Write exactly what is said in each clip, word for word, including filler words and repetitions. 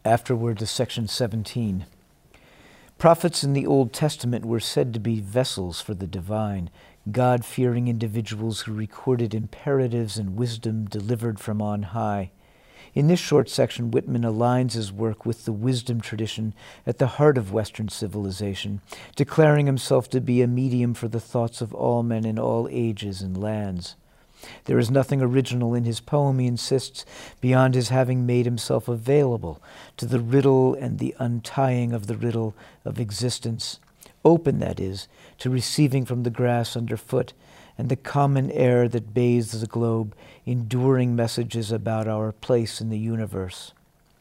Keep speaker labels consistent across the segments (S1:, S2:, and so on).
S1: Afterward to section seventeen. Prophets in the Old Testament were said to be vessels for the divine, God-fearing individuals who recorded imperatives and wisdom delivered from on high. In this short section, Whitman aligns his work with the wisdom tradition at the heart of Western civilization, declaring himself to be a medium for the thoughts of all men in all ages and lands. There is nothing original in his poem, he insists, beyond his having made himself available to the riddle and the untying of the riddle of existence, open, that is, to receiving from the grass underfoot and the common air that bathes the globe, enduring messages about our place in the universe.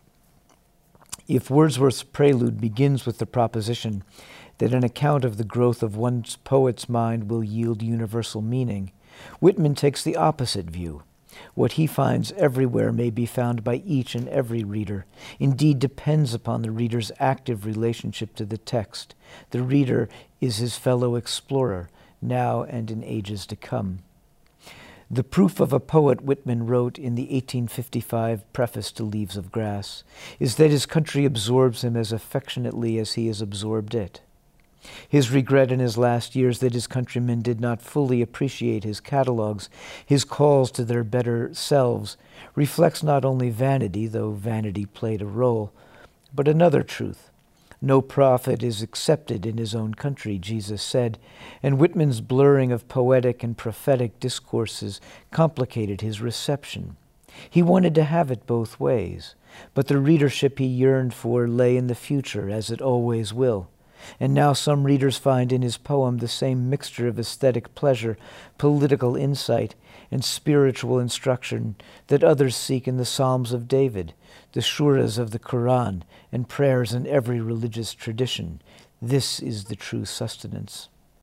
S1: If Wordsworth's prelude begins with the proposition that an account of the growth of one's poet's mind will yield universal meaning, Whitman takes the opposite view. What he finds everywhere may be found by each and every reader, indeed depends upon the reader's active relationship to the text. The reader is his fellow explorer, now and in ages to come. The proof of a poet, Whitman wrote in the eighteen fifty-five preface to Leaves of Grass, is that his country absorbs him as affectionately as he has absorbed it. His regret in his last years that his countrymen did not fully appreciate his catalogues, his calls to their better selves, reflects not only vanity, though vanity played a role, but another truth. No prophet is accepted in his own country, Jesus said, and Whitman's blurring of poetic and prophetic discourses complicated his reception. He wanted to have it both ways, but the readership he yearned for lay in the future, as it always will. And now some readers find in his poem the same mixture of aesthetic pleasure, political insight, and spiritual instruction that others seek in the Psalms of David, the Shuras of the Quran, and prayers in every religious tradition. This is the true sustenance.